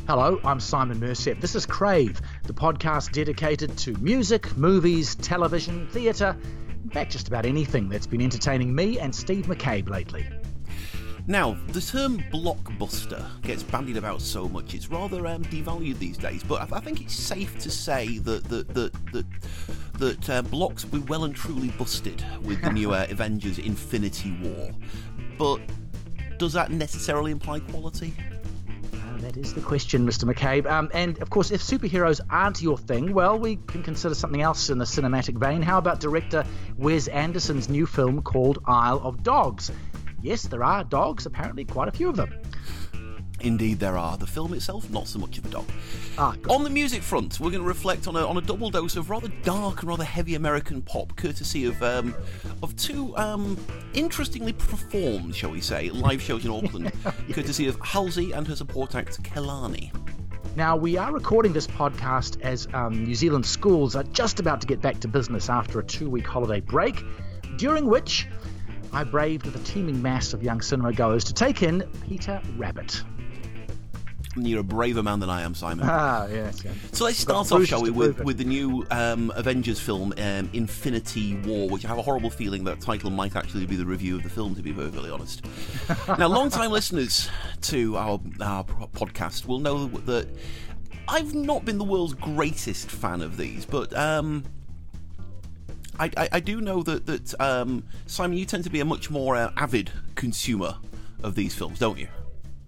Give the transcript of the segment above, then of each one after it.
Hello, I'm Simon Mercep. This is Crave, the podcast dedicated to music, movies, television, theatre, in fact, just about anything that's been entertaining me and Steve McCabe lately. Now, the term blockbuster gets bandied about so much, it's rather devalued these days, but I think it's safe to say that blocks will be well and truly busted with the new Avengers Infinity War. But does that necessarily imply quality? That is the question, Mr. McCabe. And, of course, if superheroes aren't your thing, well, we can consider something else in the cinematic vein. How about director Wes Anderson's new film called Isle of Dogs? Yes, there are dogs, apparently quite a few of them. Indeed there are. The film itself, not so much of a dog. Good. On the music front, we're going to reflect on a double dose of rather dark and rather heavy American pop, courtesy of two interestingly performed, shall we say, live shows in Auckland, courtesy of Halsey and her support act Kelani. Now, we are recording this podcast as New Zealand schools are just about to get back to business after a 2-week holiday break, during which I braved the teeming mass of young cinema goers to take in Peter Rabbit. You're a braver man than I am, Simon. Yes. Yeah. So let's start off, shall we, with the new Avengers film, Infinity War, which I have a horrible feeling that title might actually be the review of the film, to be perfectly honest. Now, long-time listeners to our podcast will know that I've not been the world's greatest fan of these, but I do know that Simon, you tend to be a much more avid consumer of these films, don't you?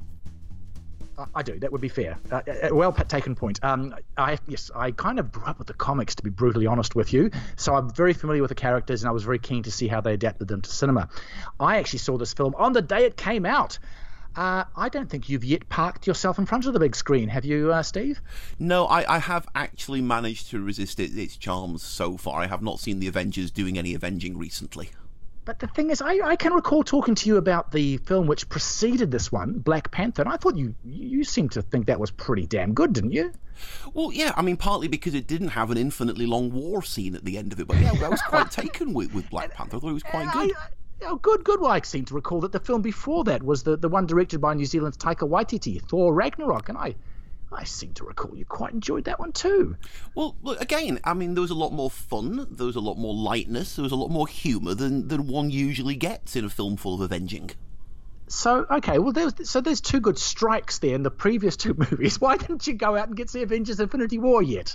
I do. That would be fair. Well taken point. I kind of grew up with the comics, to be brutally honest with you. So I'm very familiar with the characters, and I was very keen to see how they adapted them to cinema. I actually saw this film on the day it came out. I don't think you've yet parked yourself in front of the big screen, have you, Steve? No, I have actually managed to resist its charms so far. I have not seen the Avengers doing any avenging recently. But the thing is, I can recall talking to you about the film which preceded this one, Black Panther, and I thought you seemed to think that was pretty damn good, didn't you? Well, yeah, I mean, partly because it didn't have an infinitely long war scene at the end of it, but yeah, I was quite taken with Black Panther. I thought it was quite good. Good. Well, I seem to recall that the film before that was the one directed by New Zealand's Taika Waititi, Thor Ragnarok, and I seem to recall you quite enjoyed that one too. Well, look, again, I mean, there was a lot more fun, there was a lot more lightness, there was a lot more humour than one usually gets in a film full of avenging. So, okay, well, there's two good strikes there in the previous two movies. Why didn't you go out and get the Avengers Infinity War yet?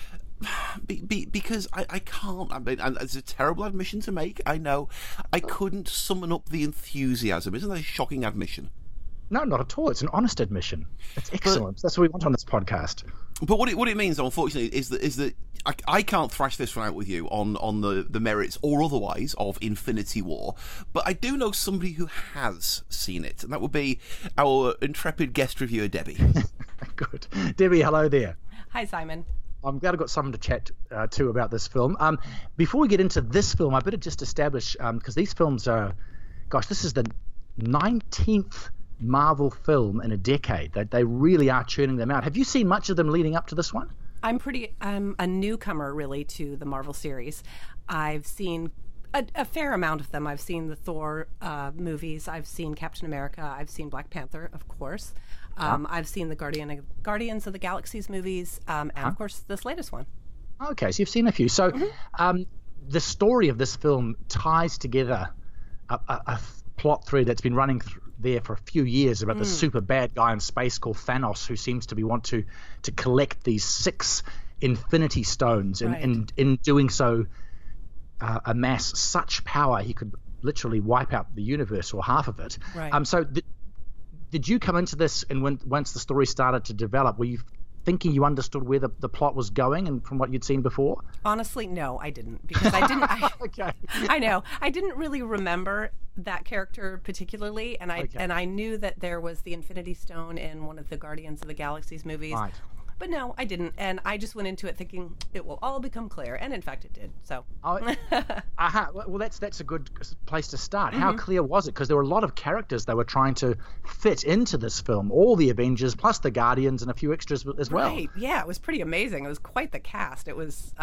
Because I can't. I mean, and it's a terrible admission to make, I know. I couldn't summon up the enthusiasm. Isn't that a shocking admission? No, not at all. It's an honest admission. It's excellent. That's what we want on this podcast. But what it means, unfortunately, is that I can't thrash this one out with you on the merits or otherwise of Infinity War. But I do know somebody who has seen it, and that would be our intrepid guest reviewer, Debbie. Good. Debbie, hello there. Hi, Simon. I'm glad I've got someone to chat to about this film. Before we get into this film, I better just establish, because these films are, this is the 19th Marvel film in a decade. They really are churning them out. Have you seen much of them leading up to this one? I'm a newcomer, really, to the Marvel series. I've seen a fair amount of them. I've seen the Thor movies. I've seen Captain America. I've seen Black Panther, of course. I've seen the Guardians of the Galaxies movies, and of course this latest one. Okay, so you've seen a few. So the story of this film ties together a plot thread that's been running there for a few years about the super bad guy in space called Thanos, who seems to want to collect these 6 Infinity Stones, and in doing so amass such power he could literally wipe out the universe or half of it. Right. So did you come into this, and once the story started to develop, were you thinking you understood where the plot was going and from what you'd seen before? Honestly, no, I didn't, because I didn't. Okay. I know. I didn't really remember that character particularly, and I knew that there was the Infinity Stone in one of the Guardians of the Galaxies movies. Right. But no, I didn't, and I just went into it thinking it will all become clear, and in fact it did. So. Well, that's a good place to start. How clear was it? Because there were a lot of characters they were trying to fit into this film, all the Avengers plus the Guardians and a few extras as well. Right? Yeah, it was pretty amazing. It was quite the cast. It was,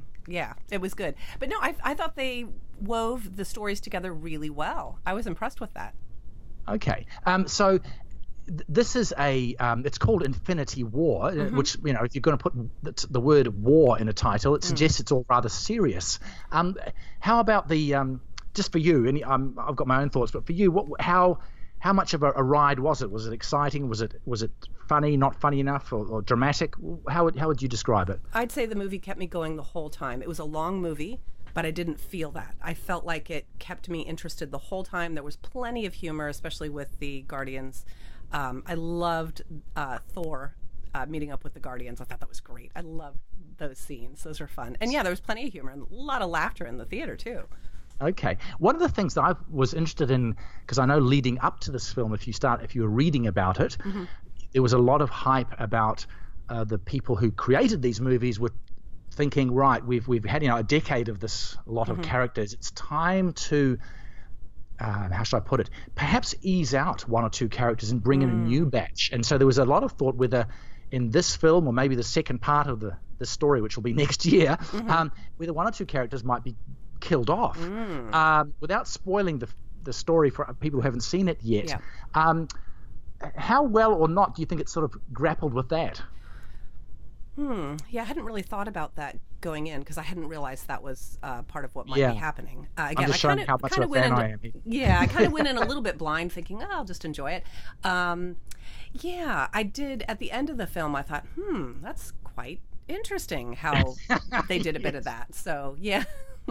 it was good. But no, I thought they wove the stories together really well. I was impressed with that. Okay, so this is it's called Infinity War, which, you know, if you're going to put the word war in a title, it suggests it's all rather serious. How about just for you, and I've got my own thoughts, but for you, how much of a ride was it? Was it exciting? Was it funny, not funny enough, or dramatic? How would you describe it? I'd say the movie kept me going the whole time. It was a long movie, but I didn't feel that. I felt like it kept me interested the whole time. There was plenty of humor, especially with the Guardians. I loved Thor meeting up with the Guardians. I thought that was great. I loved those scenes. Those were fun. And yeah, there was plenty of humor and a lot of laughter in the theater too. Okay. One of the things that I was interested in, because I know leading up to this film, if you were reading about it, there was a lot of hype about the people who created these movies were thinking, right, we've had a decade of this lot of characters. It's time to how should I put it? Perhaps ease out one or two characters and bring in a new batch. And so there was a lot of thought whether in this film, or maybe the second part of the story, which will be next year, whether one or two characters might be killed off. Without spoiling the story for people who haven't seen it yet. Yeah. How well or not do you think it sort of grappled with that? Yeah, I hadn't really thought about that going in, because I hadn't realized that was part of what might be happening. Again, I'm just showing how much of a fan I am. Yeah, I kind of went in a little bit blind, thinking, I'll just enjoy it. Yeah, I did. At the end of the film, I thought, that's quite interesting how they did a bit of that. So, yeah.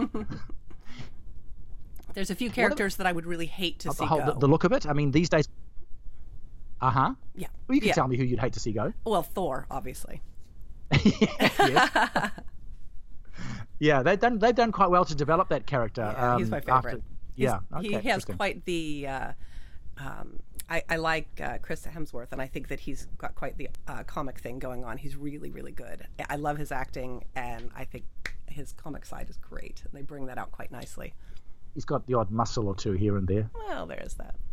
There's a few characters that I would really hate to see go. The look of it? I mean, these days... Yeah. Well, you can Yeah. tell me who you'd hate to see go. Well, Thor, obviously. Yeah, they've done quite well to develop that character. Yeah, he's my favorite. He has quite the... I like Chris Hemsworth, and I think that he's got quite the comic thing going on. He's really, really good. I love his acting, and I think his comic side is great. And they bring that out quite nicely. He's got the odd muscle or two here and there. Well, there is that.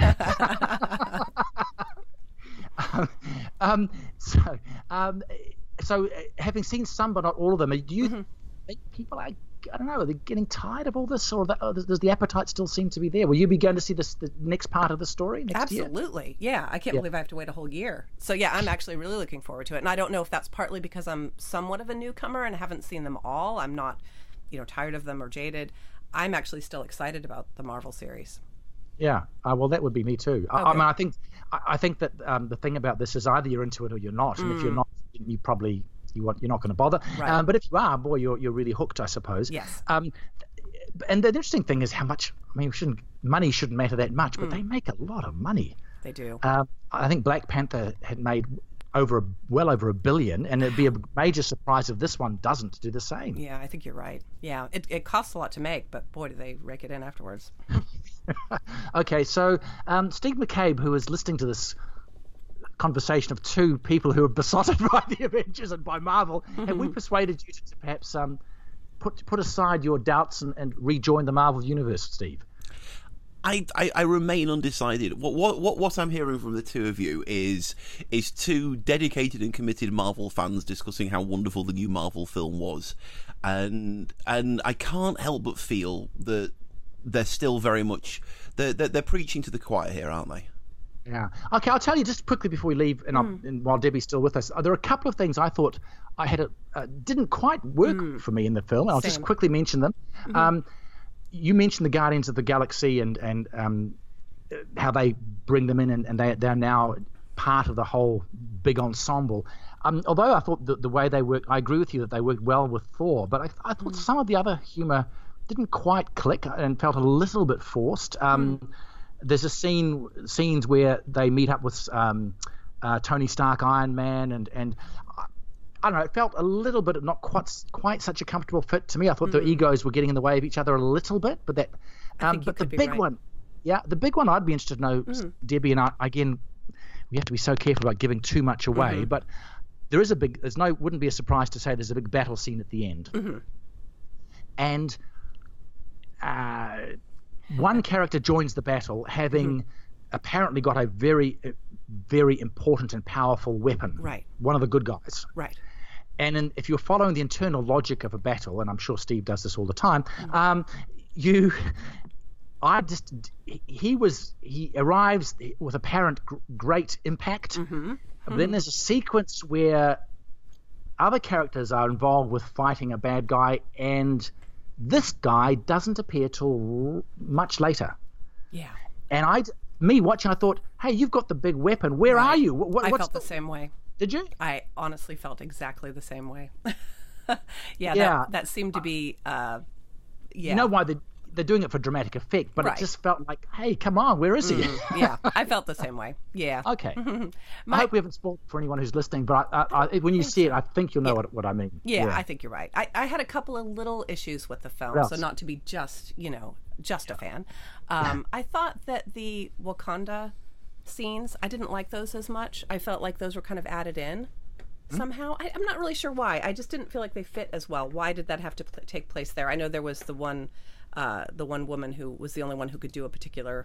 So having seen some but not all of them, do you think people are, I don't know, are they getting tired of all this, or does the appetite still seem to be there? Will you be going to see the next part of the story next year? Absolutely. Yeah, I can't believe I have to wait a whole year. So yeah, I'm actually really looking forward to it. And I don't know if that's partly because I'm somewhat of a newcomer and haven't seen them all. I'm not, tired of them or jaded. I'm actually still excited about the Marvel series. Yeah, well, that would be me too. Okay. I mean, I think that the thing about this is either you're into it or you're not, and if you're not, you're not going to bother. Right. But if you are, boy, you're really hooked, I suppose. Yes. And the interesting thing is how much. I mean, money shouldn't matter that much, but they make a lot of money. They do. I think Black Panther had made well over $1 billion, and it'd be a major surprise if this one doesn't do the same. Yeah, I think you're right. Yeah, it costs a lot to make, but boy, do they rake it in afterwards. Okay, so Steve McCabe, who is listening to this conversation of two people who are besotted by the Avengers and by Marvel, have we persuaded you to perhaps put aside your doubts and rejoin the Marvel universe, Steve? I remain undecided. What I'm hearing from the two of you is two dedicated and committed Marvel fans discussing how wonderful the new Marvel film was, and I can't help but feel that they're still very much they're preaching to the choir here, aren't they? Yeah. Okay, I'll tell you just quickly before we leave, and while Debbie's still with us, there are a couple of things I thought I had didn't quite work for me in the film. I'll just quickly mention them. You mentioned the Guardians of the Galaxy and how they bring them in, and they're now part of the whole big ensemble. Although I thought the way they worked, I agree with you that they worked well with Thor, but I thought some of the other humor didn't quite click and felt a little bit forced. There's a scenes where they meet up with Tony Stark, Iron Man, and I don't know, it felt a little bit not quite such a comfortable fit to me. I thought their egos were getting in the way of each other a little bit, but that but the big one, the big one I'd be interested to know, Debbie and I, again, we have to be so careful about giving too much away, but there is wouldn't be a surprise to say there's a big battle scene at the end. And one character joins the battle having apparently got a very, very important and powerful weapon. Right. One of the good guys. Right. And if you're following the internal logic of a battle, and I'm sure Steve does this all the time, he arrives with apparent great impact. But then there's a sequence where other characters are involved with fighting a bad guy, and this guy doesn't appear till much later. Yeah. And me watching, I thought, hey, you've got the big weapon. Where are you? I felt the same way. Did you? I honestly felt exactly the same way. Yeah. That seemed to be. You know why they're doing it for dramatic effect, but it just felt like, hey, come on, where is he? Yeah, I felt the same way. Yeah. Okay. I hope we haven't spoiled for anyone who's listening, but when you see it, I think you'll know what I mean. Yeah, I think you're right. I had a couple of little issues with the film, so not to be just a fan. I thought that the Wakanda scenes, I didn't like those as much. I felt like those were kind of added in somehow. I'm not really sure why. I just didn't feel like they fit as well. Why did that have to take place there? I know there was the one woman who was the only one who could do a particular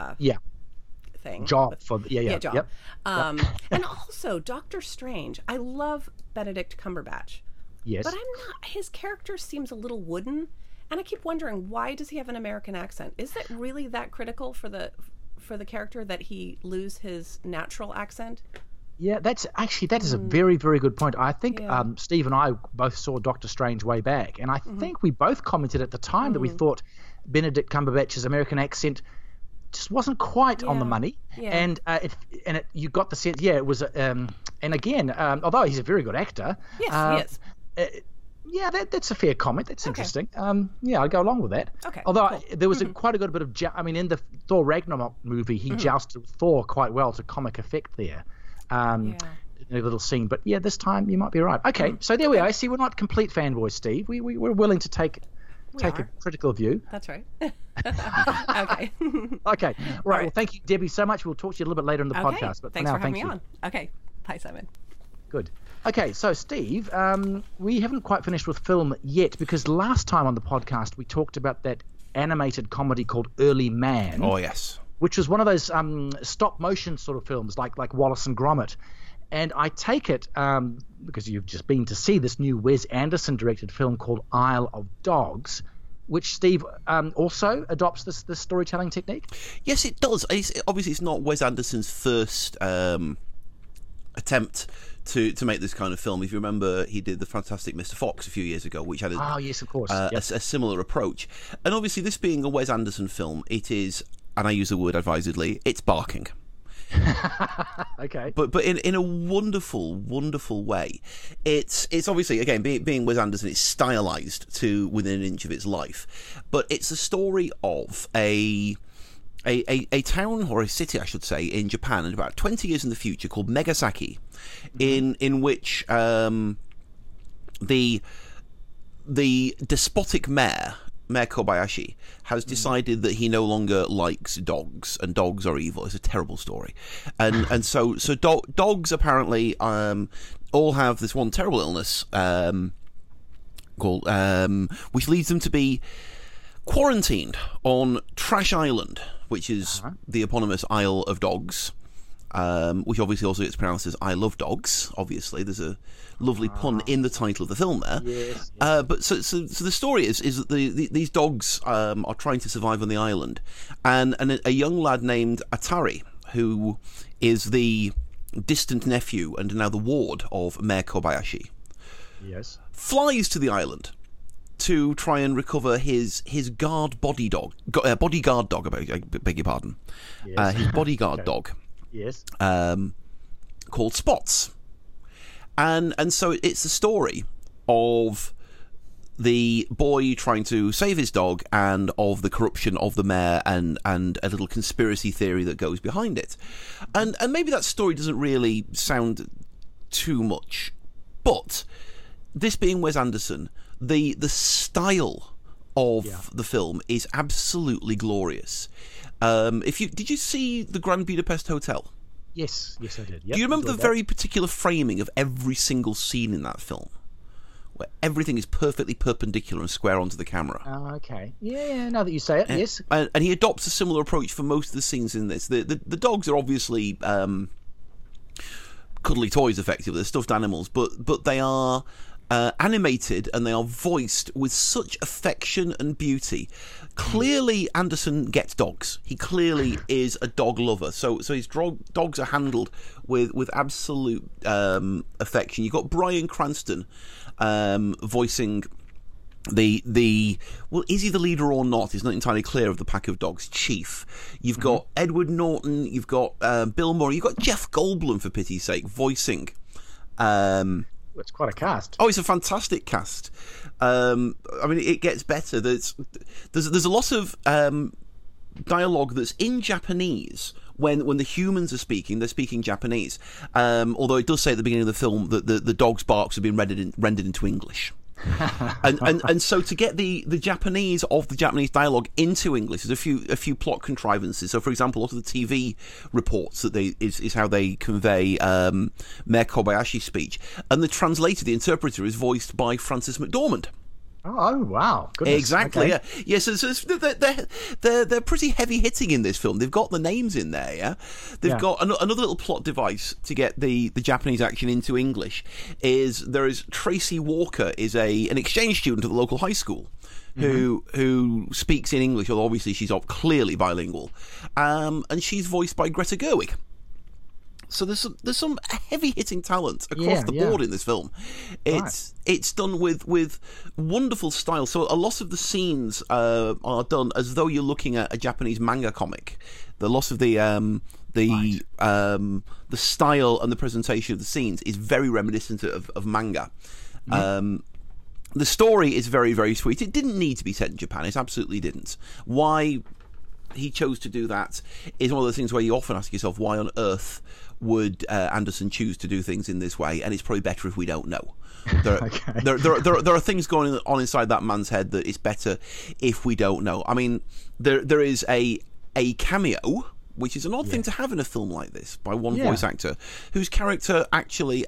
thing. Job. Job. Yep. And also Doctor Strange. I love Benedict Cumberbatch. Yes. But his character seems a little wooden, and I keep wondering, why does he have an American accent? Is it really that critical for the character that he lose his natural accent? Yeah, that is a very, very good point. I think Steve and I both saw Doctor Strange way back, and I think we both commented at the time that we thought Benedict Cumberbatch's American accent just wasn't quite on the money. Yeah. And you got the sense, it was. And again, although he's a very good actor, yes, he is. That's a fair comment. That's interesting. I'll go along with that. Okay. Although there was quite a good bit of, in the Thor Ragnarok movie, he jousted with Thor quite well to comic effect there. In a little scene, but this time you might be right. Okay, so there we are. See, we're not complete fanboys, Steve. We're willing to take a critical view. That's right. Okay. Okay. Right. Well, thank you, Debbie, so much. We'll talk to you a little bit later in the podcast. But thanks for now, having me on. Okay. Bye, Simon. Good. Okay, so Steve, we haven't quite finished with film yet, because last time on the podcast we talked about that animated comedy called Early Man. Oh yes. Which was one of those stop motion sort of films like Wallace and Gromit. And I take it, because you've just been to see this new Wes Anderson directed film called Isle of Dogs, which Steve also adopts this storytelling technique? Yes, it does. Obviously, it's not Wes Anderson's first attempt to make this kind of film. If you remember, he did The Fantastic Mr. Fox a few years ago, which had yes, of course. A similar approach. And obviously, this being a Wes Anderson film, it is, and I use the word advisedly, it's barking. Okay. But in a wonderful, wonderful way. It's obviously, again, being Wes Anderson, it's stylized to within an inch of its life. But it's a story of a town, or a city, I should say, in Japan, in about 20 years in the future, called Megasaki, in which the despotic mayor Kobayashi has decided that he no longer likes dogs, and dogs are evil. It's a terrible story, and so dogs apparently all have this one terrible illness called which leads them to be quarantined on Trash Island, which is the eponymous Isle of Dogs, which obviously also gets pronounced as I Love Dogs. Obviously, there's a lovely pun in the title of the film there. Yes. But so the story is that these dogs are trying to survive on the island, and a young lad named Atari, who is the distant nephew and now the ward of Mayor Kobayashi, flies to the island to try and recover his bodyguard dog. I beg your pardon. Yes. His bodyguard dog. Yes. Called Spots. And so it's the story of the boy trying to save his dog, and of the corruption of the mayor, and a little conspiracy theory that goes behind it. And maybe that story doesn't really sound too much, but this being Wes Anderson, the style of the film is absolutely glorious. Did you see the Grand Budapest Hotel? Yes, I did. Yep, do you remember the very particular framing of every single scene in that film, where everything is perfectly perpendicular and square onto the camera? Oh, okay. Yeah. Now that you say it, yes. And he adopts a similar approach for most of the scenes in this. The dogs are obviously cuddly toys, effectively. They're stuffed animals, but they are animated, and they are voiced with such affection and beauty. Clearly, Anderson gets dogs. He clearly is a dog lover. So his dogs are handled with absolute affection. You've got Bryan Cranston voicing the well, is he the leader or not? It's not entirely clear, of the pack of dogs, Chief. You've got Edward Norton. You've got Bill Murray. You've got Jeff Goldblum, for pity's sake, voicing. It's quite a cast. Oh, it's a fantastic cast. I mean, it gets better. There's a lot of dialogue that's in Japanese. When the humans are speaking, they're speaking Japanese. Although it does say at the beginning of the film that the dog's barks have been rendered into English. and so to get the Japanese of the Japanese dialogue into English, there's a few plot contrivances. So, for example, a lot of the TV reports that is how they convey Mayor Kobayashi's speech, and the translator, the interpreter, is voiced by Frances McDormand. Oh wow! Goodness. Exactly. Okay. Yeah. Yes. Yeah, so they're pretty heavy hitting in this film. They've got the names in there. Yeah. They've got another little plot device to get the Japanese action into English. There is Tracy Walker is an exchange student at the local high school who speaks in English. Although obviously she's clearly bilingual, and she's voiced by Greta Gerwig. So there's some heavy hitting talent across the board in this film. It's done with wonderful style. So a lot of the scenes are done as though you're looking at a Japanese manga comic. The loss of the style and the presentation of the scenes is very reminiscent of manga. The story is very, very sweet. It didn't need to be set in Japan. It absolutely didn't. Why he chose to do that is one of those things where you often ask yourself, why on earth would Anderson choose to do things in this way? And it's probably better if we don't know. There are things going on inside that man's head that it's better if we don't know. I mean, there is a cameo, which is an odd thing to have in a film like this, by one voice actor whose character actually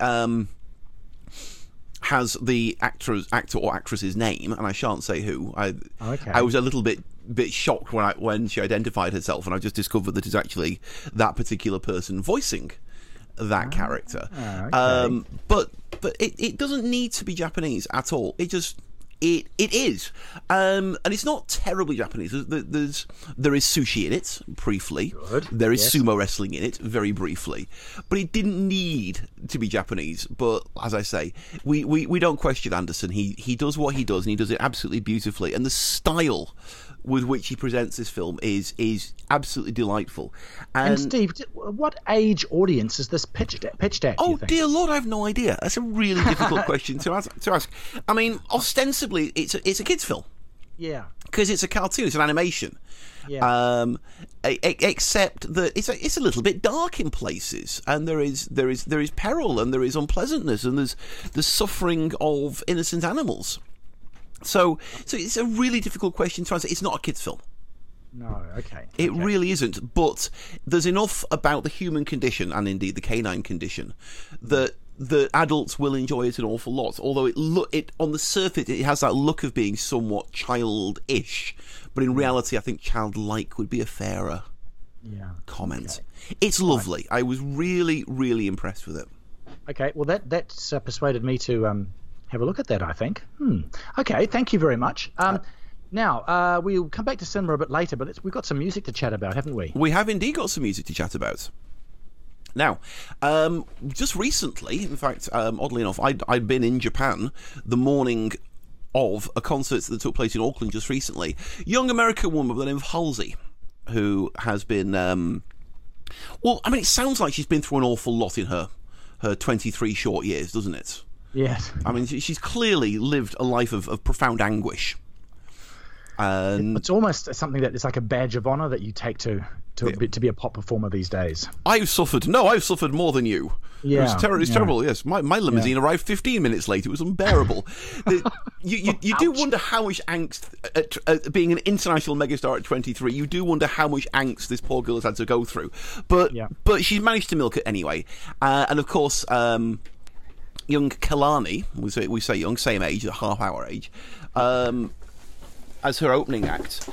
has the actor or actress's name, and I shan't say who. I was a little bit shocked when she identified herself, and I just discovered that it's actually that particular person voicing that character. But it doesn't need to be Japanese at all. It is, and it's not terribly Japanese. There is sushi in it briefly. Good. There is sumo wrestling in it very briefly, but it didn't need to be Japanese. But as I say, we don't question Anderson. He does what he does, and he does it absolutely beautifully. And the style with which he presents this film is absolutely delightful. And Steve, what age audience is this pitched at? Oh dear Lord, I have no idea. That's a really difficult question to ask. I mean, ostensibly, it's a kids' film. Yeah. Because it's a cartoon, it's an animation. Yeah. Except that it's a little bit dark in places, and there is peril, and there is unpleasantness, and there's suffering of innocent animals. So it's a really difficult question to answer. It's not a kids' film. No, okay. It really isn't. But there's enough about the human condition, and indeed the canine condition, that adults will enjoy it an awful lot. Although it on the surface it has that look of being somewhat childish, but in reality I think childlike would be a fairer comment. Okay. It's lovely. I was really, really impressed with it. Okay, well that's persuaded me to have a look at that, I think. Okay, thank you very much. Now, we'll come back to cinema a bit later, but we've got some music to chat about, haven't we? We have indeed got some music to chat about. Now, just recently, in fact, oddly enough, I'd been in Japan the morning of a concert that took place in Auckland just recently. Young American woman by the name of Halsey, who has been... well, I mean, it sounds like she's been through an awful lot in her 23 short years, doesn't it? Yes. I mean, she's clearly lived a life of profound anguish. And it's almost something that is like a badge of honor that you take to be a pop performer these days. I've suffered more than you. Yeah, it's terrible. Yes, my limousine arrived 15 minutes late. It was unbearable. You do wonder how much angst at being an international megastar at 23. You do wonder how much angst this poor girl has had to go through. But she's managed to milk it anyway. And of course, young Kehlani, we say young, same age, half our age. As her opening act,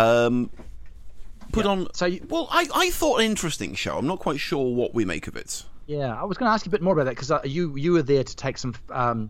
put on. I thought an interesting show. I'm not quite sure what we make of it. Yeah, I was going to ask you a bit more about that because you were there to take some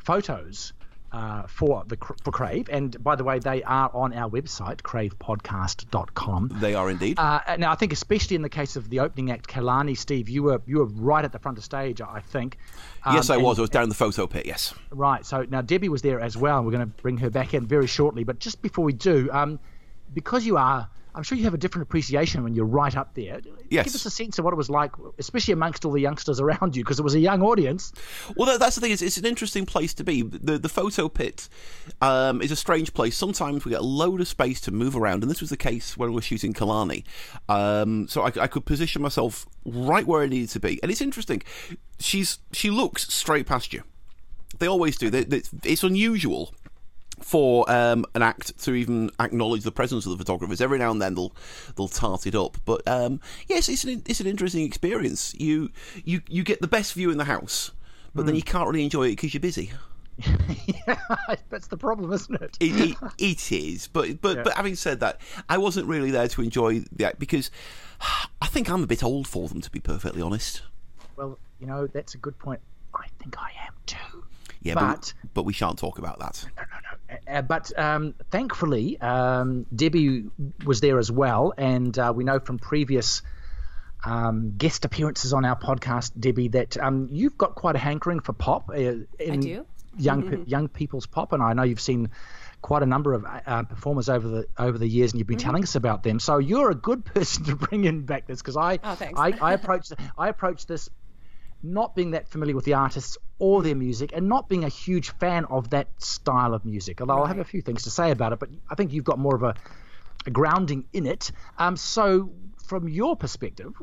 photos for Crave, and by the way, they are on our website, cravepodcast.com. They are indeed. Now, I think especially in the case of the opening act, Kehlani, Steve, you were right at the front of stage, I think. Yes, I was. I was down in the photo pit. Yes. Right. So now Debbie was there as well, and we're going to bring her back in very shortly. But just before we do, because you are, I'm sure you have a different appreciation when you're right up there. Yes. Give us a sense of what it was like, especially amongst all the youngsters around you, because it was a young audience. Well, that's the thing. It's an interesting place to be. The photo pit is a strange place. Sometimes we get a load of space to move around, and this was the case when we were shooting Kehlani. So I could position myself right where I needed to be. And it's interesting. She looks straight past you. They always do. It's unusual for an act to even acknowledge the presence of the photographers. Every now and then they'll tart it up, but yes, it's an interesting experience. You get the best view in the house, but then you can't really enjoy it because you're busy. Yeah, that's the problem, isn't it? It is, but having said that, I wasn't really there to enjoy the act because I think I'm a bit old for them, to be perfectly honest. Well, that's a good point. I think I am too. Yeah, but we shan't talk about that. No. But thankfully, Debbie was there as well, and we know from previous guest appearances on our podcast, Debbie, that you've got quite a hankering for pop. I do. Young people's pop, and I know you've seen quite a number of performers over the years, and you've been telling us about them. So you're a good person to bring in back this, because I approach this not being that familiar with the artists or their music, and not being a huge fan of that style of music. Although I'll have a few things to say about it, but I think you've got more of a grounding in it. So from your perspective,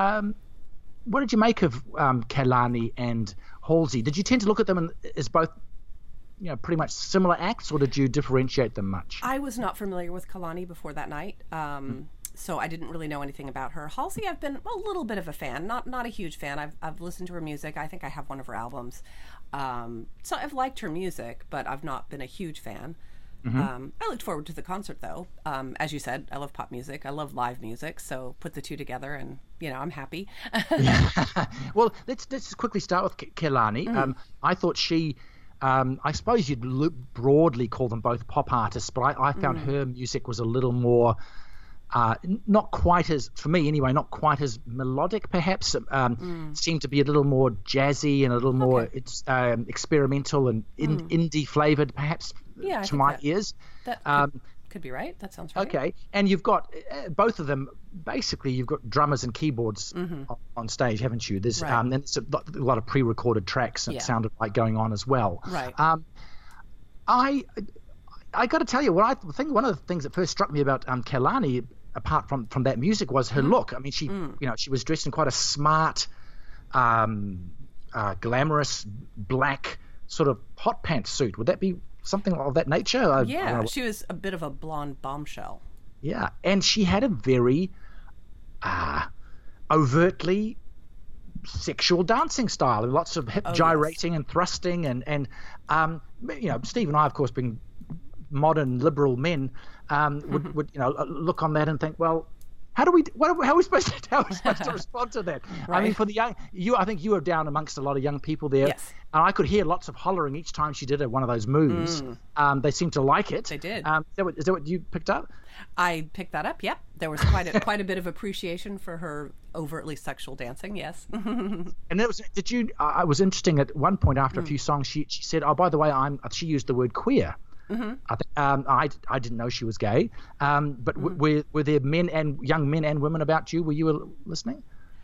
what did you make of Kehlani and Halsey? Did you tend to look at them as both, pretty much similar acts, or did you differentiate them much? I was not familiar with Kehlani before that night. So I didn't really know anything about her. Halsey, I've been a little bit of a fan, not a huge fan. I've listened to her music. I think I have one of her albums. So I've liked her music, but I've not been a huge fan. I looked forward to the concert, though. As you said, I love pop music. I love live music. So put the two together, and I'm happy. Well, let's just quickly start with Kehlani. I thought she. I suppose you'd broadly call them both pop artists, but I found her music was a little more. Not quite as, for me anyway, not quite as melodic perhaps. Seemed to be a little more jazzy and a little more experimental and indie flavoured perhaps to my ears. That could be right. That sounds right. Okay, and you've got both of them, basically you've got drummers and keyboards on stage, haven't you? There's and it's a lot of pre-recorded tracks that sounded like going on as well. Right. I got to tell you, one of the things that first struck me about Kehlani, apart from that music, was her look. I mean, she she was dressed in quite a smart, glamorous black sort of hot pants suit. Would that be something of that nature? Yeah, she was a bit of a blonde bombshell. Yeah, and she had a very overtly sexual dancing style, and lots of hip gyrating and thrusting, and Steve and I, of course, being modern liberal men, would look on that and think, well, how are we supposed to respond to that? Right. I mean, for the young, I think you were down amongst a lot of young people there, yes. And I could hear lots of hollering each time she did one of those moves. They seemed to like it. They did. Is that what you picked up? I picked that up. Yep. There was quite a bit of appreciation for her overtly sexual dancing. Yes. And that was. Did you? I was interesting at one point after a few songs. She said, "Oh, by the way, she used the word queer." I didn't know she was gay, but were there young men and women about you? Were you listening?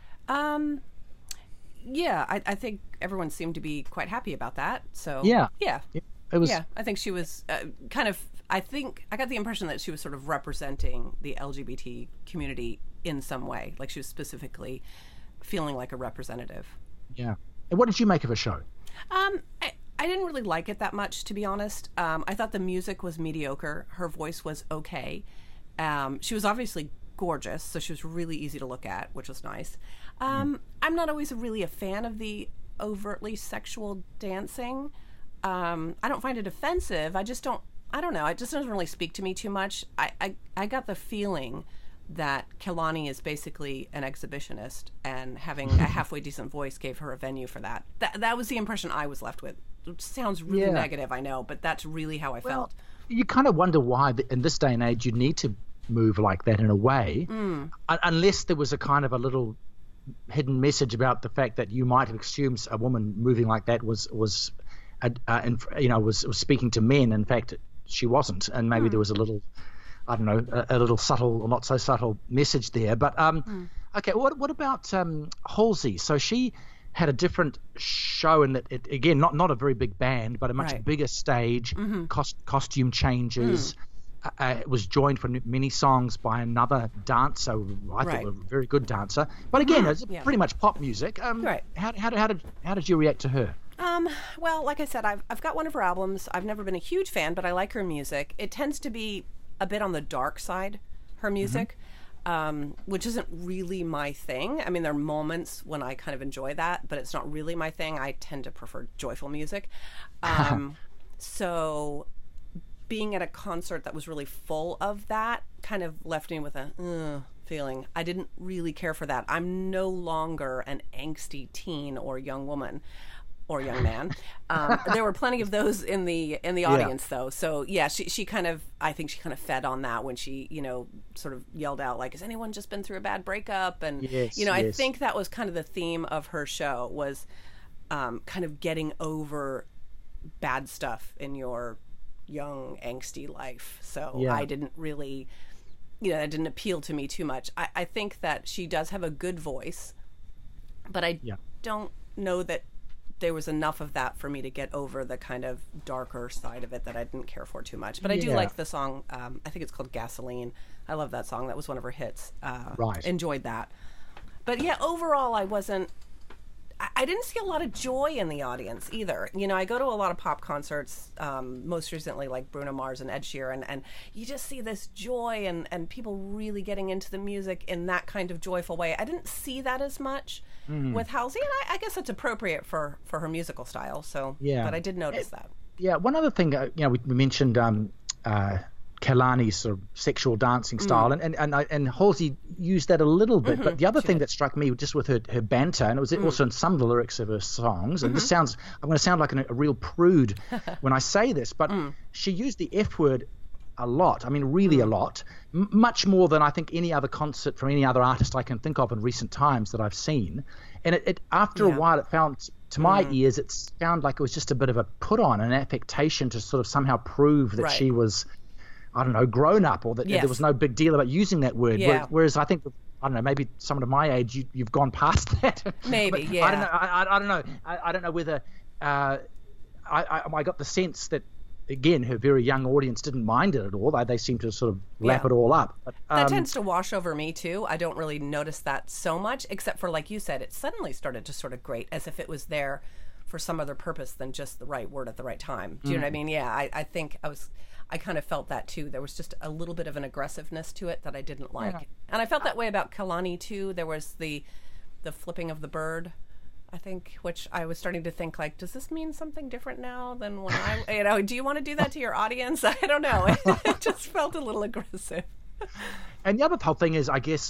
Yeah, I think everyone seemed to be quite happy about that. So yeah. It was. Yeah, I think she was kind of. I think I got the impression that she was sort of representing the LGBT community in some way, like she was specifically feeling like a representative. Yeah. And what did you make of her show? I didn't really like it that much, to be honest. I thought the music was mediocre. Her voice was okay. She was obviously gorgeous, so she was really easy to look at, which was nice. I'm not always really a fan of the overtly sexual dancing. I don't find it offensive. I don't know. It just doesn't really speak to me too much. I got the feeling that Kehlani is basically an exhibitionist, and having a halfway decent voice gave her a venue for that. That was the impression I was left with. sounds really negative, I know, but that's really how I felt. You kind of wonder why in this day and age you need to move like that in a way, unless there was a kind of a little hidden message about the fact that you might have assumed a woman moving like that was speaking to men. In fact, she wasn't, and maybe there was a little, I don't know, a little subtle or not so subtle message there. But okay, what about Halsey? So she had a different show, and it again not a very big band, but a much bigger stage, costume changes. It was joined for many songs by another dancer, I thought a very good dancer. But again, it's pretty much pop music. How did you react to her? Well, like I said, I've got one of her albums. I've never been a huge fan, but I like her music. It tends to be a bit on the dark side, her music. Which isn't really my thing. I mean, there are moments when I kind of enjoy that, but it's not really my thing. I tend to prefer joyful music. So being at a concert that was really full of that kind of left me with a feeling. I didn't really care for that. I'm no longer an angsty teen or young woman. Or young man. There were plenty of those in the audience, though. So yeah, she kind of, I think she kind of fed on that when she, sort of yelled out like, "Has anyone just been through a bad breakup?" And I think that was kind of the theme of her show, was kind of getting over bad stuff in your young angsty life. So I didn't really, that didn't appeal to me too much. I think that she does have a good voice, but I don't know that there was enough of that for me to get over the kind of darker side of it that I didn't care for too much. But I do like the song. I think it's called Gasoline. I love that song. That was one of her hits. Enjoyed that. But yeah, overall, I didn't see a lot of joy in the audience either. I go to a lot of pop concerts, most recently like Bruno Mars and Ed Sheeran, and you just see this joy and people really getting into the music in that kind of joyful way. I didn't see that as much with Halsey, and I guess that's appropriate for her musical style. So, but I did notice that. Yeah, one other thing, we mentioned Kehlani's sort of sexual dancing style, and Halsey used that a little bit. But the other thing that struck me just with her banter, and it was also in some of the lyrics of her songs, and I'm going to sound like a real prude when I say this, but she used the F word a lot. I mean, really a lot, much more than I think any other concert from any other artist I can think of in recent times that I've seen. And it after a while, it found, to my ears, it sounded like it was just a bit of a put on, an affectation to sort of somehow prove that she was, I don't know, grown up, or that there was no big deal about using that word. Whereas I think, I don't know, maybe someone of my age, you've gone past that. Maybe, I don't know. I don't know. I don't know whether I got the sense that, again, her very young audience didn't mind it at all. They seem to sort of lap it all up. But, that tends to wash over me too. I don't really notice that so much, except for, like you said, it suddenly started to sort of grate, as if it was there for some other purpose than just the right word at the right time. Do you know what I mean? Yeah, I think I kind of felt that too. There was just a little bit of an aggressiveness to it that I didn't like. And I felt that way about Kehlani too. There was the flipping of the bird, I think, which I was starting to think, like, does this mean something different now than when do you want to do that to your audience? I don't know. It just felt a little aggressive. And the other whole thing is, I guess,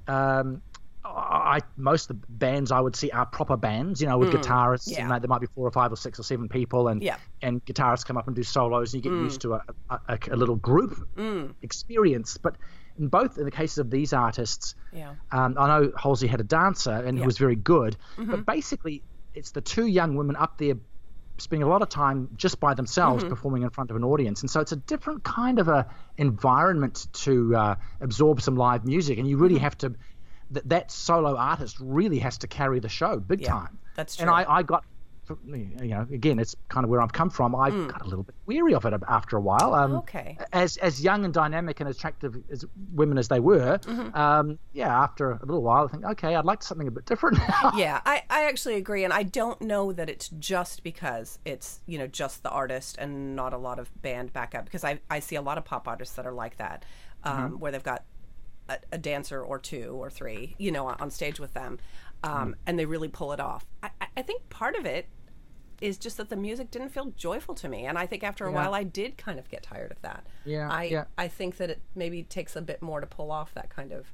most of the bands I would see are proper bands, with guitarists, and there might be 4 or 5 or 6 or 7 people, and guitarists come up and do solos, and you get used to a little group experience. But in the cases of these artists, I know Halsey had a dancer and who was very good, but basically it's the 2 young women up there spending a lot of time just by themselves performing in front of an audience, and so it's a different kind of a environment to absorb some live music, and you really have to. That solo artist really has to carry the show big time. That's true. And I got, again, it's kind of where I've come from. I got a little bit weary of it after a while. As young and dynamic and attractive as women as they were, after a little while, I think, okay, I'd like something a bit different. I actually agree, and I don't know that it's just because it's just the artist and not a lot of band backup, because I see a lot of pop artists that are like that, where they've got a dancer or 2 or 3, on stage with them, and they really pull it off. I think part of it is just that the music didn't feel joyful to me, and I think after a while I did kind of get tired of that. I think that it maybe takes a bit more to pull off that kind of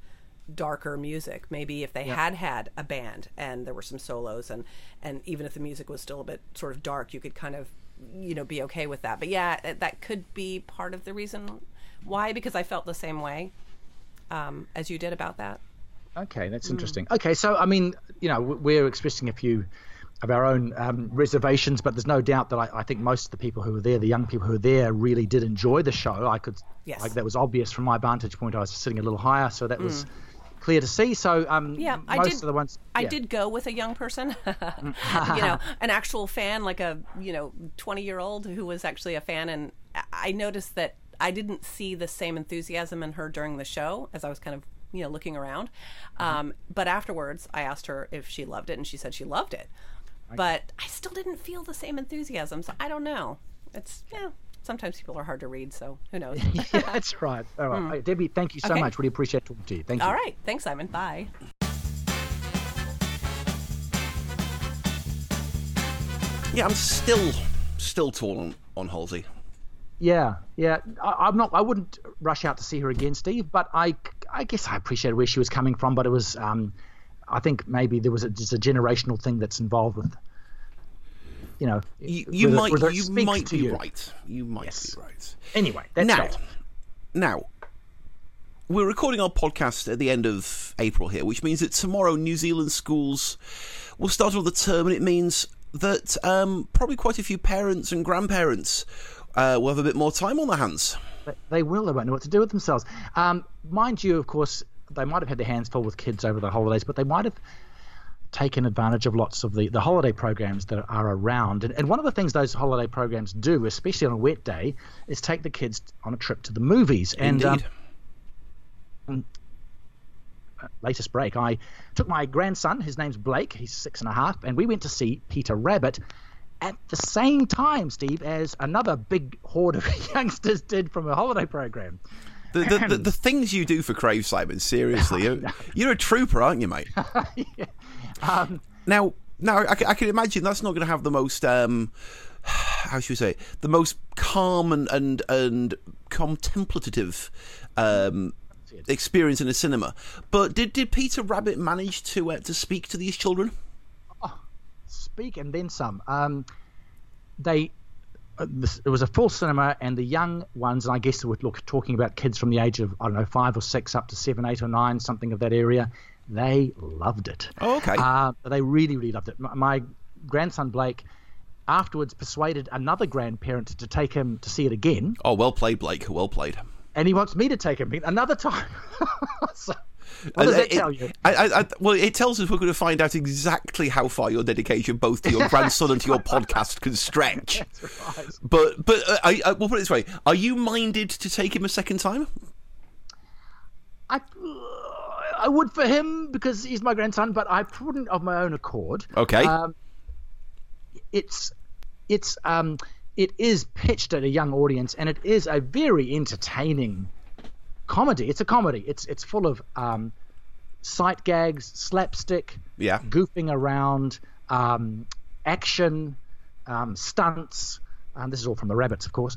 darker music. Maybe if they had a band and there were some solos, and even if the music was still a bit sort of dark, you could kind of, be okay with that. But yeah, that could be part of the reason why, because I felt the same way as you did about that. Okay, that's interesting. Okay, so I mean, we're expressing a few of our own reservations, but there's no doubt that I think most of the people who were there, the young people who were there, really did enjoy the show. That was obvious from my vantage point. I was sitting a little higher, so that was clear to see. So I did go with a young person, an actual fan, like a 20-year-old who was actually a fan, and I noticed that I didn't see the same enthusiasm in her during the show as I was kind of looking around. But afterwards, I asked her if she loved it, and she said she loved it. Okay. But I still didn't feel the same enthusiasm, so I don't know. It's sometimes people are hard to read, so who knows? Yeah, that's right. All right, Debbie, thank you so much. Really appreciate talking to you. Thank you. All right, thanks, Simon. Bye. Yeah, I'm still torn on Halsey. Yeah. I wouldn't rush out to see her again, Steve. But I guess I appreciate where she was coming from. But it was, I think maybe there was just a generational thing that's involved with. You might be right. You might be right. Anyway, that's now, we're recording our podcast at the end of April here, which means that tomorrow New Zealand schools will start on the term, and it means that probably quite a few parents and grandparents will have a bit more time on their hands. They will. They won't know what to do with themselves. Mind you, of course, they might have had their hands full with kids over the holidays, but they might have taken advantage of lots of the holiday programs that are around. And one of the things those holiday programs do, especially on a wet day, is take the kids on a trip to the movies. Indeed. And latest break, I took my grandson, his name's Blake, he's 6.5, and we went to see Peter Rabbit at the same time, Steve, as another big horde of youngsters did from a holiday program. The things you do for Crave, Simon, seriously. You're a trooper, aren't you, mate? Yeah. Now, I can imagine that's not going to have the most, how should we say, the most calm and contemplative experience in a cinema. But did Peter Rabbit manage to speak to these children? Oh, speak and then some. It was a full cinema, and the young ones, and I guess we're talking about kids from the age of 5 or 6 up to 7, 8 or 9, something of that area. They loved it. Oh, okay. They really, really loved it. My grandson Blake afterwards persuaded another grandparent to take him to see it again. Oh, well played, Blake. Well played. And he wants me to take him another time. So, what does that tell you? Well, it tells us we're going to find out exactly how far your dedication, both to your grandson and to your podcast, can stretch. That's right. But we'll put it this way: are you minded to take him a second time? I would for him because he's my grandson, but I wouldn't of my own accord. Okay. It is pitched at a young audience, and it is a very entertaining comedy. It's a comedy. It's full of sight gags, slapstick, goofing around, action, stunts. This is all from the Rabbits, of course.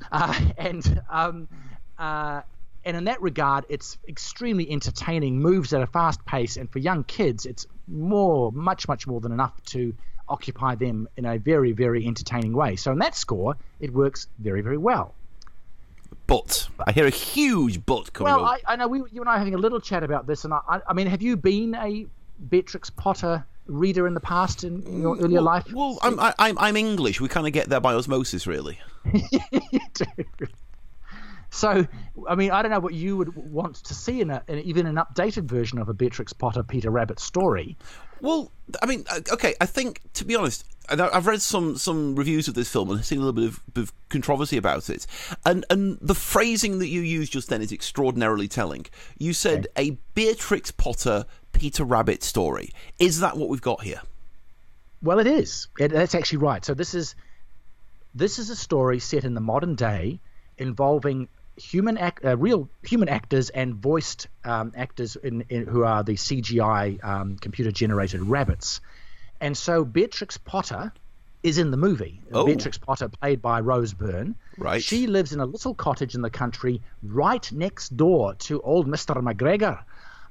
And in that regard, it's extremely entertaining, moves at a fast pace, and for young kids, it's much more than enough to occupy them in a very, very entertaining way. So in that score, it works very, very well. But I hear a huge but coming up. Well, I know you and I are having a little chat about this, and I mean, have you been a Beatrix Potter reader in the past in your earlier life? Well, I'm English. We kind of get there by osmosis, really. You do. So, I mean, I don't know what you would want to see in even an updated version of a Beatrix Potter Peter Rabbit story. Well, I mean, okay, I think, to be honest, I've read some reviews of this film and seen a little bit of controversy about it. And the phrasing that you used just then is extraordinarily telling. You said a Beatrix Potter Peter Rabbit story. Is that what we've got here? Well, it is. That's actually right. So this is a story set in the modern day involving real human actors and voiced actors who are the CGI computer-generated rabbits. And so Beatrix Potter is in the movie. Oh. Beatrix Potter, played by Rose Byrne. Right. She lives in a little cottage in the country right next door to old Mr. McGregor.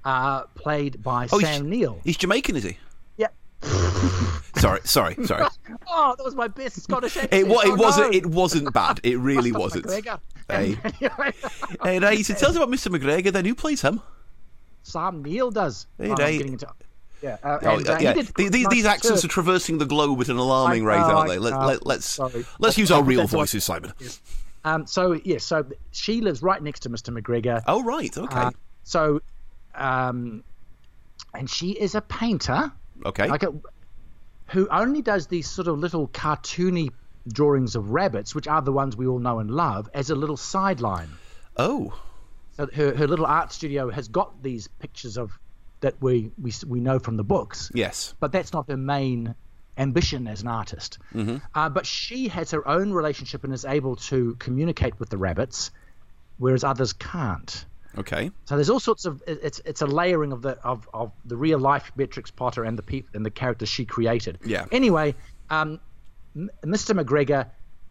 played by Sam Neill. He's Jamaican, is he? Yeah. Sorry. Oh, that was my best Scottish accent. It wasn't bad. It really wasn't. Hey, so tell us about Mr. McGregor then. Who plays him? Sam Neill does. These accents are traversing the globe at an alarming rate, aren't they? Let's use our real voices, Simon. Yes. So she lives right next to Mr. McGregor. Oh, right. Okay. And she is a painter. Okay. Who only does these sort of little cartoony drawings of rabbits, which are the ones we all know and love, as a little sideline. Oh. So her little art studio has got these pictures of that we know from the books. Yes. But that's not her main ambition as an artist. Mm-hmm. But she has her own relationship and is able to communicate with the rabbits, whereas others can't. Okay. So there's all sorts of it's a layering of the real life Beatrix Potter and the characters she created. Yeah. Anyway, Mr. McGregor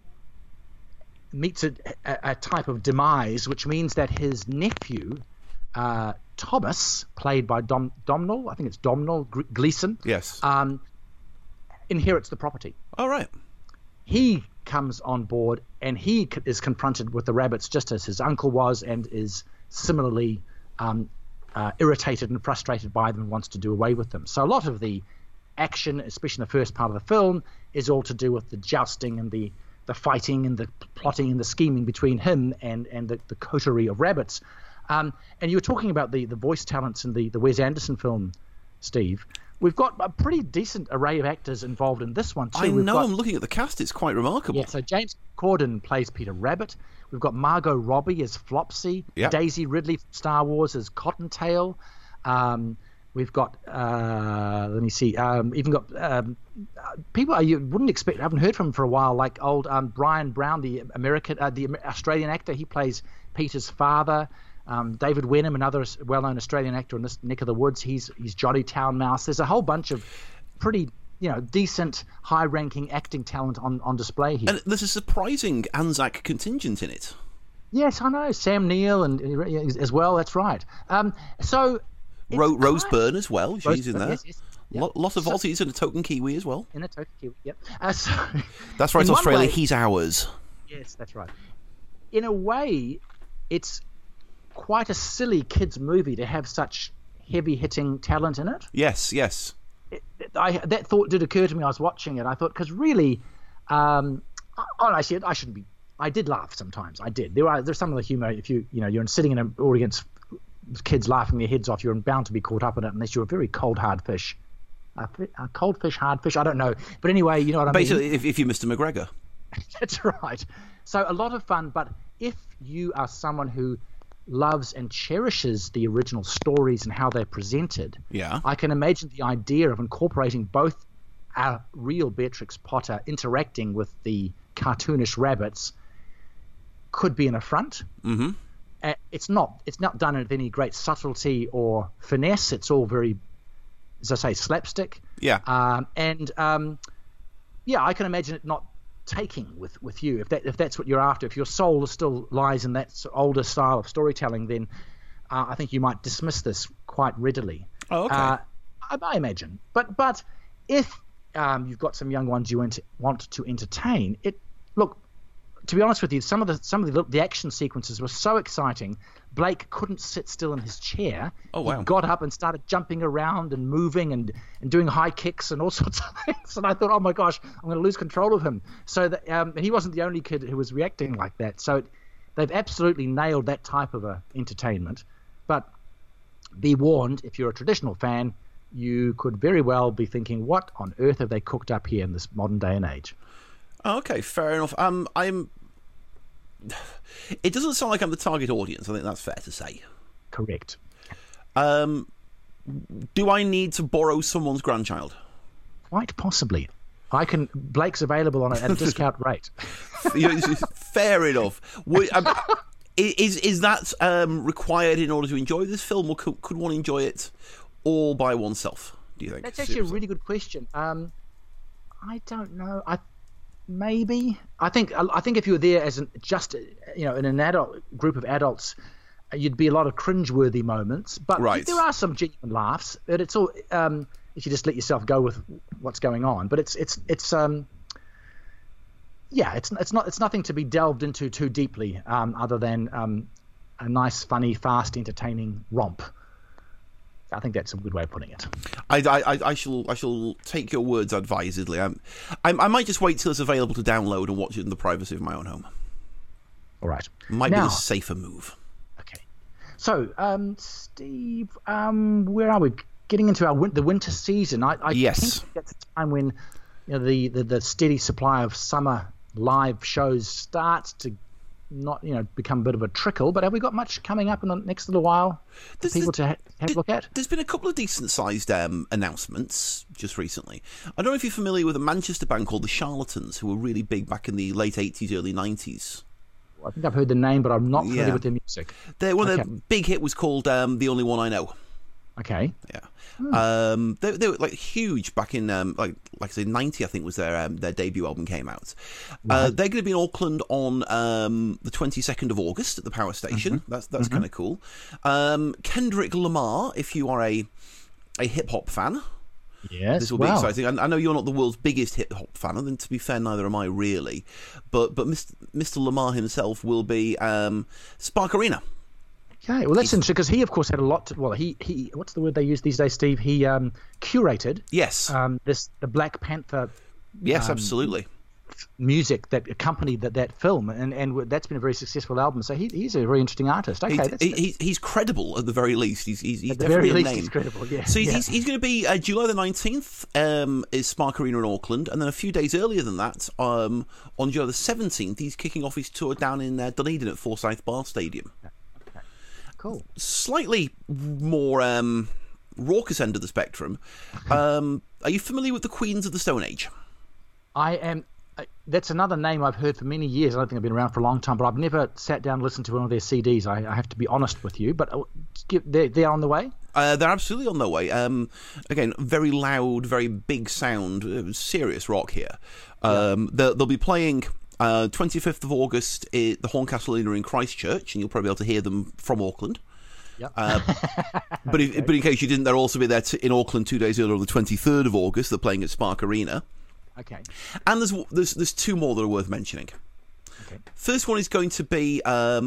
meets a type of demise, which means that his nephew, Thomas, played by Domhnall, I think it's Domhnall Gleeson. Yes. Inherits the property. All right. He comes on board and he is confronted with the rabbits just as his uncle was, and is similarly irritated and frustrated by them and wants to do away with them. So a lot of the action, especially in the first part of the film, is all to do with the jousting and the fighting and the plotting and the scheming between him and the coterie of rabbits. And you were talking about the voice talents in the Wes Anderson film, Steve. We've got a pretty decent array of actors involved in this one, too. I'm looking at the cast. It's quite remarkable. Yeah, so James Corden plays Peter Rabbit. We've got Margot Robbie as Flopsy. Yep. Daisy Ridley from Star Wars as Cottontail. We've got, let me see, even got people you wouldn't expect, I haven't heard from for a while, like old Brian Brown, the Australian actor. He plays Peter's father. David Wenham, another well-known Australian actor in this neck of the woods, he's Johnny Town Mouse. There's a whole bunch of pretty, decent, high-ranking acting talent on display here. And there's a surprising Anzac contingent in it. Yes, I know. Sam Neill and as well. That's right. So Rose Byrne as well. She's in there. Yes. Yep. Lot of Aussies and a token Kiwi as well. In a token Kiwi. Yep. That's right, Australia. He's ours. Yes, that's right. In a way, it's quite a silly kids' movie to have such heavy-hitting talent in it. Yes. That thought did occur to me. I was watching it. I thought, because really, I shouldn't be. I did laugh sometimes. I did. There's some of the humor. If you're sitting in an audience with kids laughing their heads off, you're bound to be caught up in it unless you're a very cold hard fish. Cold fish, hard fish. I don't know, but anyway, you know what I mean. Basically, if you're Mr. McGregor. That's right. So a lot of fun. But if you are someone who loves and cherishes the original stories and how they're presented, yeah, I can imagine the idea of incorporating both our real Beatrix Potter interacting with the cartoonish rabbits could be an affront. Mm-hmm. It's not done with any great subtlety or finesse. It's all very, as I say, slapstick. Yeah. I can imagine it not taking with you if that's what you're after. If your soul still lies in that older style of storytelling, then I think you might dismiss this quite readily. Oh, okay. I imagine. But if you've got some young ones you want to entertain, look. To be honest with you, some of the action sequences were so exciting. Blake couldn't sit still in his chair. Oh, wow. He got up and started jumping around and moving and doing high kicks and all sorts of things. And I thought, oh my gosh, I'm going to lose control of him. So that, and he wasn't the only kid who was reacting like that. So they've absolutely nailed that type of entertainment. But be warned, if you're a traditional fan, you could very well be thinking, what on earth have they cooked up here in this modern day and age? Okay, fair enough. It doesn't sound like I'm the target audience. I think that's fair to say. Correct. Do I need to borrow someone's grandchild? Quite possibly. Blake's available at a discount rate. Fair enough. Is that required in order to enjoy this film, or could one enjoy it all by oneself, do you think? That's actually a really good question. I don't know. Maybe. I think if you were there as in an adult group of adults you'd be a lot of cringeworthy moments, but Right. there are some genuine laughs. But it's all if you just let yourself go with what's going on. But it's nothing to be delved into too deeply, other than a nice, funny, fast, entertaining romp. I think that's a good way of putting it. I shall take your words advisedly. I might just wait till it's available to download and watch it in the privacy of my own home. All right. Might be the safer move. Okay. So, Steve, where are we? Getting into the winter season. I Yes. think that's the time when the steady supply of summer live shows starts to not become a bit of a trickle. But have we got much coming up in the next little while for people to have a look at? There's been a couple of decent-sized announcements just recently. I don't know if you're familiar with a Manchester band called the Charlatans, who were really big back in the late 80s, early 90s. I think I've heard the name, but I'm not familiar with their music. Their big hit was called The Only One I Know. Okay. Yeah. They were like huge back in like I say 90, I think was their debut album came out. They're going to be in Auckland on the 22nd of August at the Power Station. That's kind of cool. Kendrick Lamar, if you are a hip hop fan. Yes, this will be exciting. I know you're not the world's biggest hip hop fan, and to be fair, neither am I really. But Mr. Lamar himself will be Spark Arena. Okay, well that's interesting because he, of course, had a lot. He what's the word they use these days, Steve? He curated. Yes. The Black Panther. Yes, absolutely. Music that accompanied that film, and that's been a very successful album. So he's a very interesting artist. Okay, he's credible at the very least. He's at the definitely very least a name. he's credible. Yeah. So he's going to be July the 19th. Is Spark Arena in Auckland, and then a few days earlier than that, on July the 17th, he's kicking off his tour down in Dunedin at Forsyth Bar Stadium. Okay. Cool. Slightly more raucous end of the spectrum. Are you familiar with the Queens of the Stone Age? I am. That's another name I've heard for many years. I don't think I've been around for a long time, but I've never sat down and listened to one of their CDs. I have to be honest with you, but they're on the way? They're absolutely on their way. Again, very loud, very big sound, serious rock here. They'll be playing 25th of August at the Horncastle Arena in Christchurch, and you'll probably be able to hear them from Auckland. Yep. But in case you didn't, they'll also be there in Auckland 2 days earlier on the 23rd of August. They're playing at Spark Arena. Okay. And there's two more that are worth mentioning. Okay. First one is going to be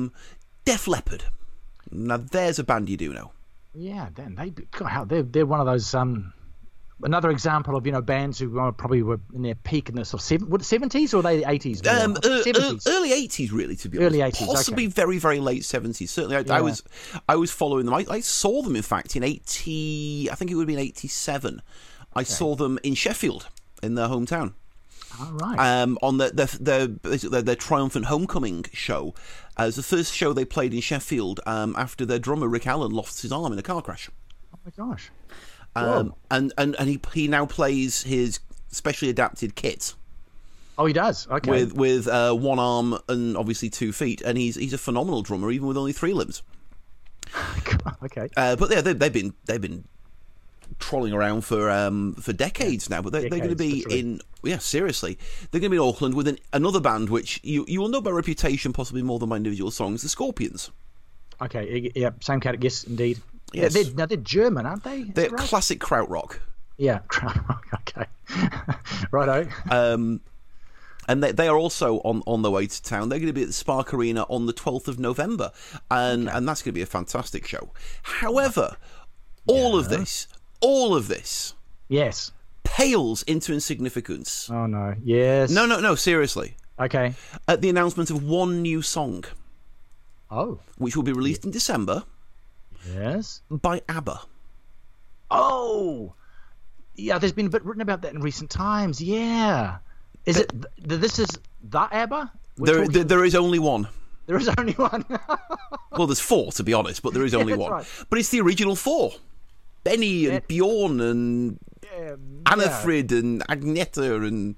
Def Leppard. Now there's a band you do know. Yeah, then they're one of those another example of bands who probably were in their peak in the sort of 70s or they 80s. 70s. Early 80s, really, to be honest. Early 80s, possibly very, very late 70s. Certainly, I was following them. I saw them in fact in 80. I think it would have been 87. I saw them in Sheffield, in their hometown. All right. On their triumphant homecoming show. It was the first show they played in Sheffield after their drummer Rick Allen lost his arm in a car crash. Oh my gosh. And he now plays his specially adapted kit. Oh, he does. Okay. With one arm and obviously 2 feet, and he's a phenomenal drummer even with only 3 limbs. Okay. But yeah, they've been trolling around for decades now, but they're going to be in. Yeah, seriously, they're going to be in Auckland with another band which you will know by reputation, possibly more than by individual songs, the Scorpions. Okay, yeah, same category. Yes, indeed. Yes. They're German, aren't they? They're classic krautrock. Yeah, krautrock. Okay, righto. And they are also on their way to town. They're going to be at the Spark Arena on the 12th of November, and that's going to be a fantastic show. However, all of this, yes, pales into insignificance. Oh no! Yes. No. Seriously. Okay. At the announcement of one new song. Oh. Which will be released in December. Yes. By ABBA. Oh. Yeah, there's been a bit written about that in recent times. Yeah. Is it? This is the ABBA? There is only one. There is only one. Well, there's 4 to be honest, but there is only one. Right. But it's the original 4. Benny and Bjorn and Annafrid and Agneta and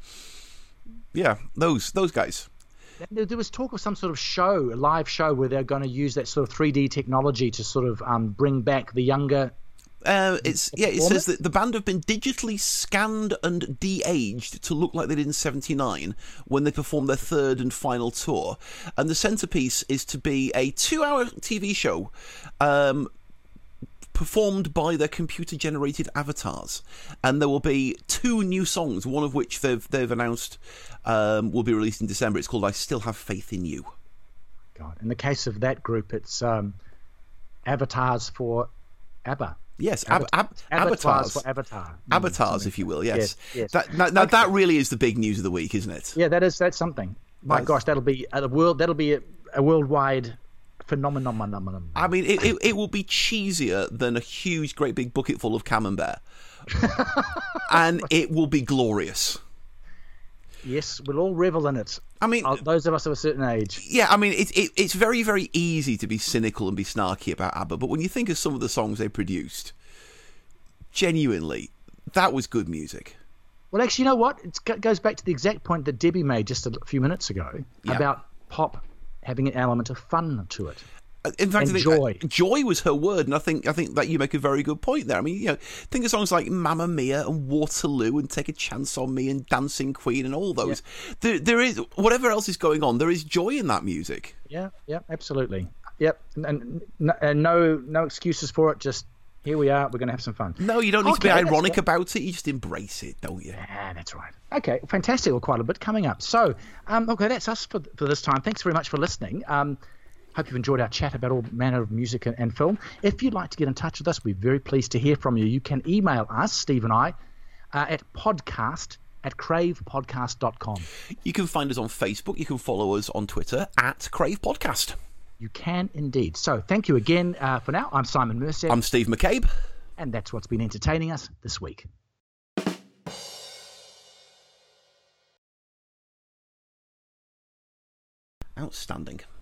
those guys. There was talk of some sort of show, a live show, where they're going to use that sort of 3D technology to sort of bring back the younger It says that the band have been digitally scanned and de-aged to look like they did in '79 when they performed their third and final tour. And the centrepiece is to be a 2-hour TV show performed by their computer-generated avatars. And there will be 2 new songs, one of which they've announced will be released in December. It's called I Still Have Faith in You. God, in the case of that group, it's avatars for ABBA. Yes, avatars for Avatar. Avatars, if you will, yes. Yes. That really is the big news of the week, isn't it? Yeah, that's something. My gosh, that'll be a worldwide phenomenon. I mean, it will be cheesier than a huge, great big bucket full of camembert. And it will be glorious. Yes, we'll all revel in it. I mean, those of us of a certain age. Yeah, I mean, it's very, very easy to be cynical and be snarky about ABBA, but when you think of some of the songs they produced, genuinely, that was good music. Well, actually, you know what? It goes back to the exact point that Debbie made just a few minutes ago about pop having an element of fun to it. In fact, joy was her word, and I think that you make a very good point there. I mean, think of songs like Mamma Mia and Waterloo and Take a Chance on Me and Dancing Queen and all those. Yeah. There is, whatever else is going on, there is joy in that music. Yeah, absolutely. Yep, and no excuses for it. Just here we are. We're going to have some fun. No, you don't need to be ironic about it. You just embrace it, don't you? Yeah, that's right. Okay, fantastic. Well, quite a bit coming up. So, that's us for this time. Thanks very much for listening. Hope you've enjoyed our chat about all manner of music and film. If you'd like to get in touch with us, we'd be very pleased to hear from you. You can email us, Steve and I, at podcast@cravepodcast.com. You can find us on Facebook. You can follow us on Twitter @CravePodcast. You can indeed. So thank you again for now. I'm Simon Mercer. I'm Steve McCabe. And that's what's been entertaining us this week. Outstanding.